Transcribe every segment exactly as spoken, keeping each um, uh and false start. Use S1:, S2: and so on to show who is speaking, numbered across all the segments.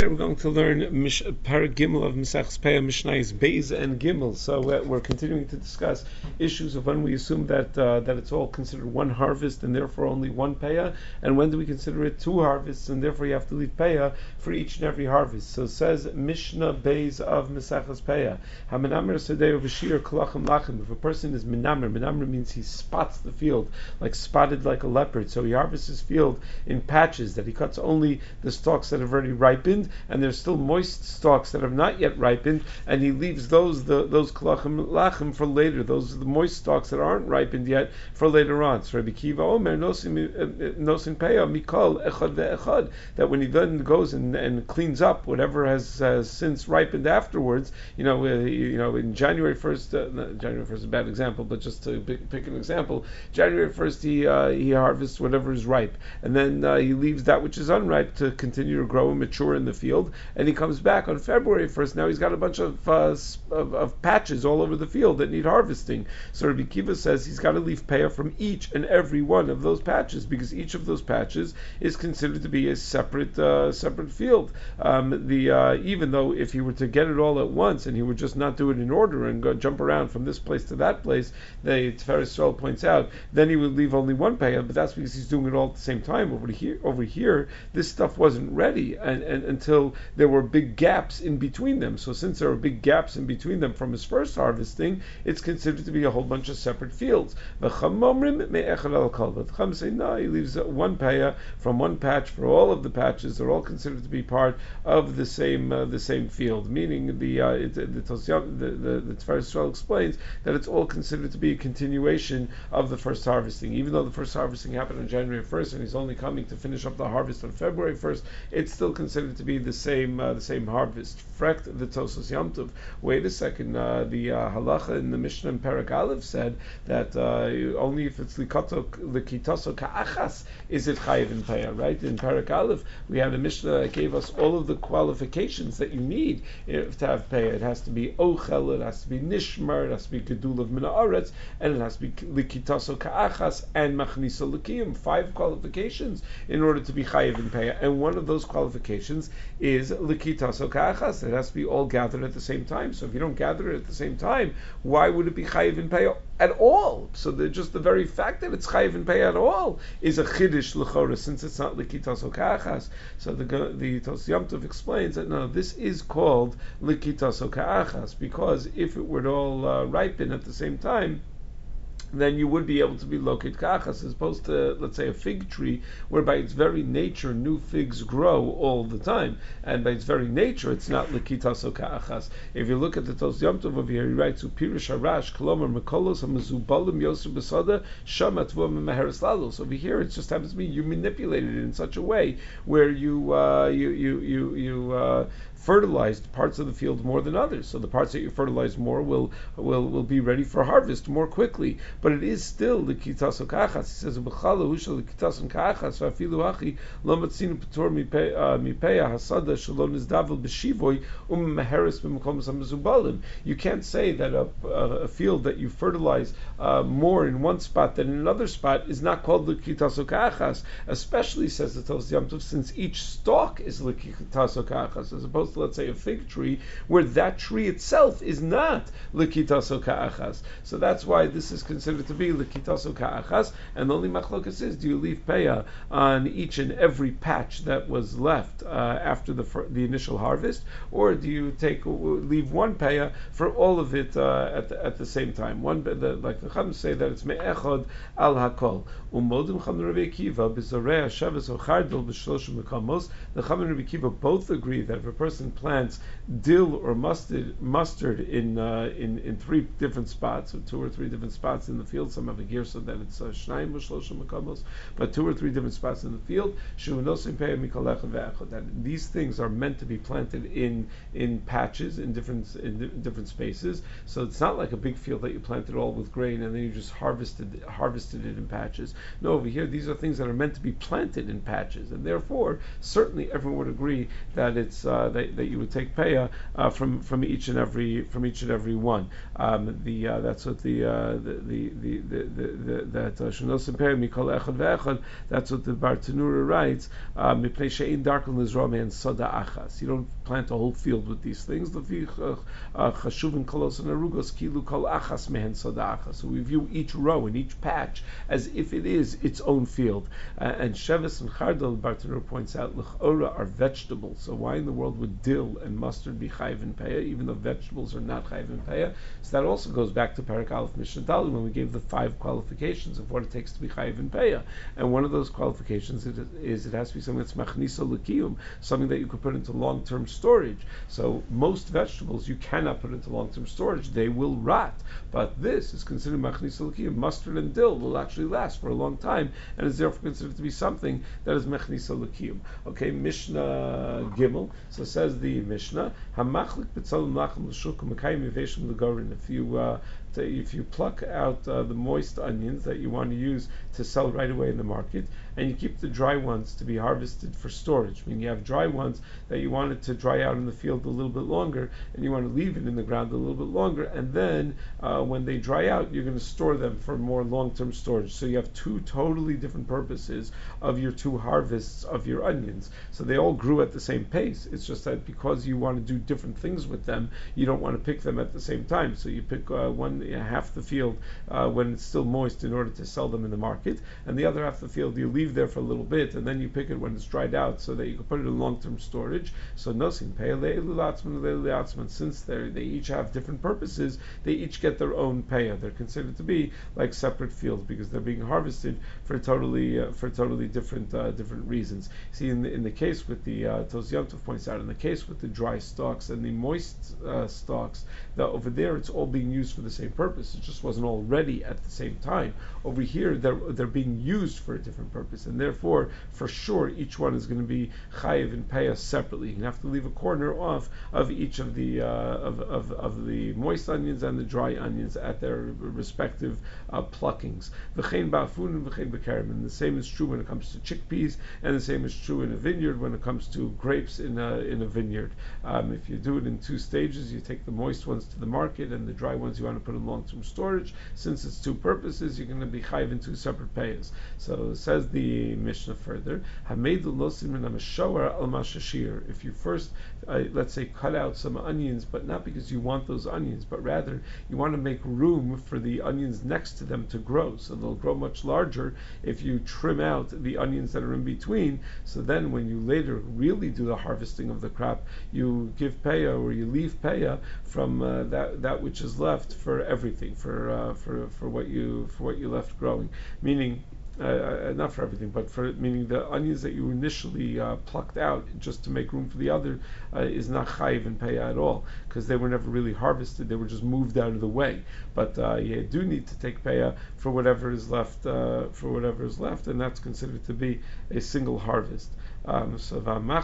S1: Friday we're going to learn Mish, Parag Gimel of Mesachs Peah Mishnayos Beis and Gimel. So uh, we're continuing to discuss issues of when we assume that uh, that it's all considered one harvest and therefore only one Peah, and when do we consider it two harvests and therefore you have to leave Peah for each and every harvest. So it says Mishnah Beis of Mesachs Peah. Hamenamer Sedei V'Shir Kolachim Lachim. If a person is Menamer, Menamer means he spots the field, like spotted like a leopard. So he harvests his field in patches, that he cuts only the stalks that have already ripened, and there's still moist stalks that have not yet ripened, and he leaves those the, those kolachim lachim for later. Those are the moist stalks that aren't ripened yet for later on. So Rabbi Kiva Omer nosin peah mikol echad ve'echad, that when he then goes and, and cleans up whatever has, has since ripened afterwards, you know, uh, you know, in January first, uh, January first is a bad example, but just to pick, pick an example, January first he uh, he harvests whatever is ripe, and then uh, he leaves that which is unripe to continue to grow and mature in the field, and he comes back on February first. Now he's got a bunch of, uh, of of patches all over the field that need harvesting. So Rabbi Kiva says he's got to leave peah from each and every one of those patches, because each of those patches is considered to be a separate uh, separate field. Um, the uh, even though if he were to get it all at once and he would just not do it in order and go jump around from this place to that place, the Tiferes Yisrael points out, then he would leave only one peah, but that's because he's doing it all at the same time. Over here, over here, this stuff wasn't ready and, and until there were big gaps in between them. So since there were big gaps in between them from his first harvesting, it's considered to be a whole bunch of separate fields. The Chum say no, he leaves one peah from one patch for all of the patches. They're all considered to be part of the same uh, the same field. Meaning the uh, it, the Tosyam, the the, the Tiferes Yisrael explains that it's all considered to be a continuation of the first harvesting, even though the first harvesting happened on January first and he's only coming to finish up the harvest on February first. It's still considered to be the same uh, the same harvest. Frekt the Tosos Yom Tov. Wait a second. Uh, the uh, halacha in the Mishnah in Perek Aleph said that uh, only if it's likato likitaso ka'achas is it chayiv in peah. Right? In Perek Aleph we had a Mishnah that gave us all of the qualifications that you need if to have peah. It has to be ochel, it has to be nishmar, it has to be gedul of min haaretz, and it has to be likitaso ka'achas and machniso l'kiyum. Five qualifications in order to be chayiv in peah, and one of those qualifications is likitaso ka'achas. It has to be all gathered at the same time. So if you don't gather it at the same time, why would it be chayiv in peah at all? So the, just the very fact that it's chayiv in peah at all is a chiddush l'chora, since it's not likitaso ka'achas. So the the Tos Yom Tov explains that no, this is called likitaso ka'achas, because if it were to all uh, ripen at the same time, then you would be able to be lokit kachas, as opposed to, let's say, a fig tree, where by its very nature new figs grow all the time, and by its very nature it's not lekitaso kachas. If you look at the Tos Yom Tov over here, he writes, "Upirish harash kolomer mekolos hamazubalim yosef besada shamat v'meheres lalos." Over here, it just happens to be you manipulated it in such a way where you uh, you you you you. Uh, fertilized parts of the field more than others. So the parts that you fertilize more will will will be ready for harvest more quickly. But it is still the kitaso kachas. He says, "B'chala husha lekitason kachas v'afilu hachi lo matzinu p'tor mipeya hasada shalom nizdavel b'shivoy u'meheres b'mekom hamazubalim." You can't say that a, a, a field that you fertilize uh, more in one spot than in another spot is not called lekitaso kachas. Especially, says the Tos Yom Tov, since each stalk is lekitaso kachas, as opposed to, let's say, a fig tree, where that tree itself is not likitaso ka'achas. So that's why this is considered to be likitaso ka'achas, and the only machlokas is, do you leave peah on each and every patch that was left uh, after the the initial harvest, or do you take leave one peah for all of it uh, at, the, at the same time? One, the, like the Chum say that it's me'echod al hakol. Umodim Chum and Rabbi Akiva b'zorei hashavas or chardal b'shloshim mekamos. The Chum and Rabbi Akiva both agree that if a person plants dill or mustard mustard in uh, in in three different spots, or two or three different spots in the field. Some have a gear so that it's shnayim b'shloshim mekamos, but two or three different spots in the field. Shunosim peah mikol echad ve'echad. That these things are meant to be planted in in patches in different in different spaces. So it's not like a big field that you planted all with grain and then you just harvested harvested it in patches. No, over here these are things that are meant to be planted in patches, and therefore certainly everyone would agree that it's uh, that, that you would take peah uh, from from each and every from each and every one. Um, the uh, that's what the, uh, the the the the the, the, the that shenosim peah mikol echad ve'echad. That's what the Bartanura writes. Mipnei she'ein darkon lizra'ah and sada achas. You don't plant a whole field with these things. Chashuvin kolos and arugos kilu kol achas mehen sada achas. So we view each row and each patch as if it is its own field. Uh, and sheves and chardal, Bartanura points out, l'chora are vegetables. So why in the world would dill and mustard be chayiv in peah, even though vegetables are not chayiv in peah? So that also goes back to Perek Aleph Mishnah Dalet when we gave the five qualifications of what it takes to be chayiv in peah. And one of those qualifications is, is it has to be something that's machnisa l'kiyum, something that you could put into long-term storage. So most vegetables you cannot put into long-term storage; they will rot. But this is considered machnisa l'kiyum. Mustard and dill will actually last for a long time, and is therefore considered to be something that is machnisa l'kiyum. Okay, Mishnah Gimel. So says the Mishnah, Hamachlik b'tzalim lachem l'shuk u'mekayim yiveshim l'gorin. If you uh, if you pluck out uh, the moist onions that you want to use to sell right away in the market, and you keep the dry ones to be harvested for storage. I mean, you have dry ones that you want it to dry out in the field a little bit longer, and you want to leave it in the ground a little bit longer, and then uh, when they dry out, you're going to store them for more long-term storage. So you have two totally different purposes of your two harvests of your onions. So they all grew at the same pace. It's just that because you want to do different things with them, you don't want to pick them at the same time. So you pick uh, one half the field uh, when it's still moist in order to sell them in the market, and the other half of the field you leave there for a little bit, and then you pick it when it's dried out so that you can put it in long-term storage. So nosin pe'ah, since they they each have different purposes, they each get their own pe'ah. They're considered to be like separate fields because they're being harvested for totally uh, for totally different uh, different reasons. See, in the, in the case with the uh, Tos Yom Tov points out, in the case with the dry stalks and the moist uh, stalks, that over there it's all being used for the same purpose. It just wasn't all ready at the same time. Over here, they're they're being used for a different purpose, and therefore, for sure, each one is going to be chayiv and peah separately. You have to leave a corner off of each of the uh, of, of of the moist onions and the dry onions at their respective uh, pluckings. V'chein ba'afun and v'chein b'karim. And the same is true when it comes to chickpeas, and the same is true in a vineyard when it comes to grapes in a in a vineyard. Um, if you do it in two stages, you take the moist ones to the market, and the dry ones you want to put in long-term storage. Since it's two purposes, you're going to be chayiv in two separate payas. So says the Mishnah further, if you first, uh, let's say, cut out some onions, but not because you want those onions, but rather you want to make room for the onions next to them to grow, so they'll grow much larger if you trim out the onions that are in between. So then when you later really do the harvesting of the crop, you give payah or you leave payah from uh, that that which is left for everything, for uh, for for what you for what you left growing, meaning uh, not for everything, but for meaning the onions that you initially uh, plucked out just to make room for the other uh, is not chayiv and payah at all, because they were never really harvested; they were just moved out of the way. But uh, you do need to take payah for whatever is left, uh, for whatever is left, and that's considered to be a single harvest. Um, so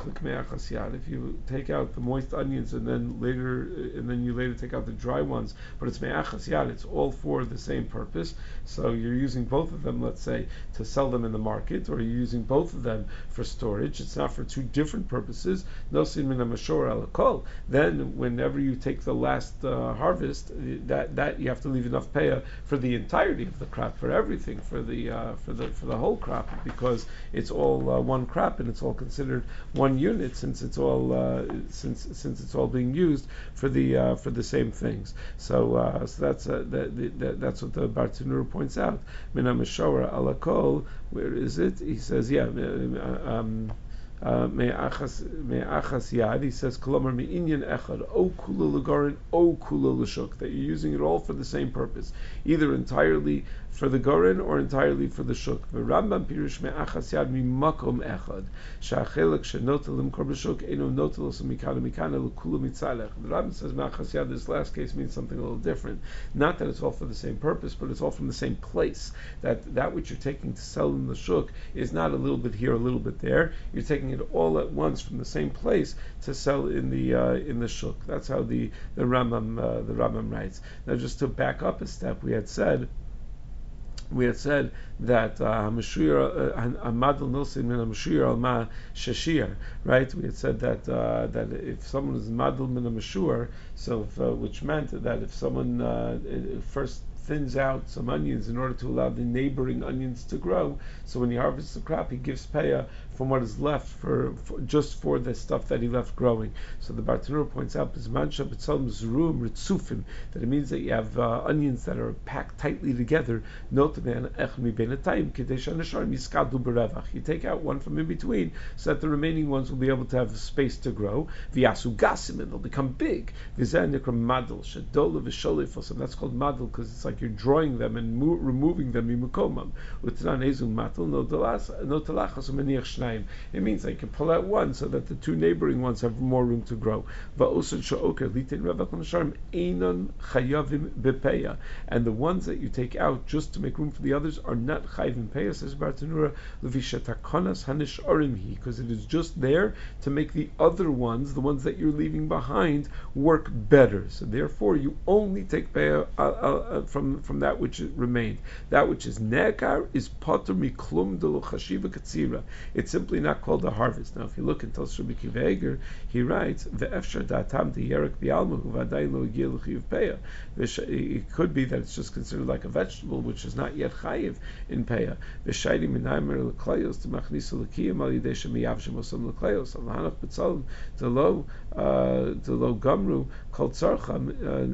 S1: if you take out the moist onions and then later and then you later take out the dry ones, but it's me'achas yad, it's all for the same purpose. So you're using both of them, let's say, to sell them in the market, or you're using both of them for storage. It's not for two different purposes. Nosin min hamashor al kol. Then, whenever you take the last uh, harvest, that that you have to leave enough payah for the entirety of the crop, for everything, for the uh, for the for the whole crop, because it's all uh, one crop and it's all considered one unit, since it's all uh, since since it's all being used for the uh, for the same things. So uh, so that's uh, that, that, that's what the Bartanura points out. Min hamashor al kol. Where is it? He says, yeah. Um, Me'achas yad, he says, Kolomar me'inyan echad, o kula l'garin, o kula l'shuk, that you're using it all for the same purpose, either entirely for the garin or entirely for the shuk. The Rambam pirush me'achas yad mimakom echad, sha'achelek she'notel l'mkor b'shuk, eno notel osu mikana mikana l'kula mitzalech. The Rambam says me'achas yad, this last case means something a little different. Not that it's all for the same purpose, but it's all from the same place. That that which you're taking to sell in the shuk is not a little bit here, a little bit there. You're taking it all at once from the same place to sell in the uh, in the shuk. That's how the the Rambam uh, the Rambam writes. Now, just to back up a step, we had said we had said that Hamashir Amadl Nilsin min Hamashir al Ma Shashir, right? We had said that uh, that if someone is Madl min Hamashur, so if, uh, which meant that if someone uh, first thins out some onions in order to allow the neighboring onions to grow. So when he harvests the crop, he gives payah from what is left for, for just for the stuff that he left growing. So the Bartanura points out that it means that you have uh, onions that are packed tightly together. You take out one from in between so that the remaining ones will be able to have space to grow. And they'll become big. That's called madel because it's like you're drawing them and mo- removing them. It means that you can pull out one so that the two neighboring ones have more room to grow. And the ones that you take out just to make room for the others are not chayiv in payah, says Bartanura, because it is just there to make the other ones, the ones that you're leaving behind, work better. So therefore, you only take payah uh, uh, from from that which remained. That which is nekar is pater miklum delo chashiva katzira. It's simply not called a harvest. Now, if you look in Tosfos Rabbi Akiva Eiger, he writes, "Ve'efshar da'atam diyerek bi'alma uvadai lo yigil chiyuv payah." It could be that it's just considered like a vegetable, which is not yet chayiv in payah. V'shayri minaymer l'klayos t'machnisu l'kiyim al yidei shemiyav shemosam l'klayos al hanach b'tzalim delo delo gamru kol tzarcham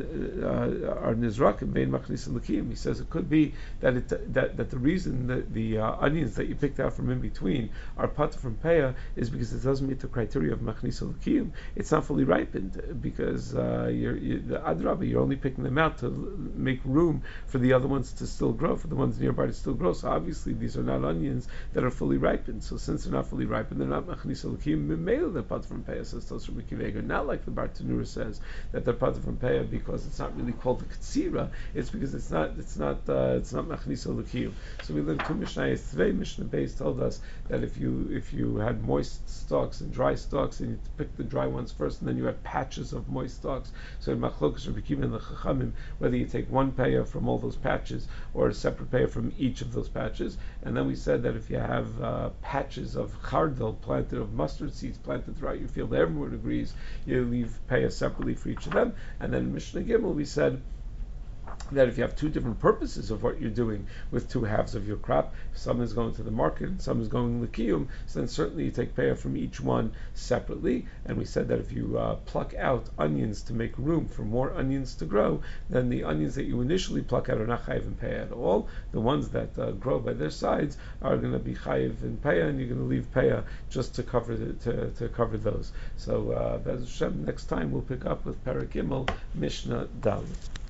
S1: are nizrakim bein machnisu l'kiyim. He says it could be that it that that the reason that the uh, onions that you picked out from in between are pater from payah is because it doesn't meet the criteria of machnisu l'kiyim. It's not fully ripened because uh, you're, you're, the adrabah, you're only picking them out to make room for the other ones to still grow, for the ones nearby to still grow. So obviously these are not onions that are fully ripened. So since they're not fully ripened, they're not machnisu l'kiyim. Mimela they're pater from payah, says Tosfos Rabbi Akiva Eiger. Not like the Bartanura says that they're pater from payah because it's not really called the katsira. It's because it's not it's not uh, it's not machnisu l'kiyim. So we learned two mishnayos. Tvei Mishnah Beis told us that if you if you had moist stalks and dry stalks, and you pick the dry ones first, and then you had patches of moist stalks. So in Machlokas Rabbi Akiva and the Chachamim, whether you take one payah from all those patches or a separate payah from each of those patches. And then we said that if you have uh, patches of chardal planted, of mustard seeds planted throughout your field, everyone agrees you leave payah separately for each of them. And then in Mishnah Gimel we said that if you have two different purposes of what you're doing with two halves of your crop, some is going to the market and some is going l'kiyum, so then certainly you take payah from each one separately. And we said that if you uh, pluck out onions to make room for more onions to grow, then the onions that you initially pluck out are not chayiv in payah at all. The ones that uh, grow by their sides are going to be chayiv in payah, and you're going to leave payah just to cover the, to, to cover those. So uh, Be'ez Hashem, next time we'll pick up with Perek Gimel, Mishnah Dalet.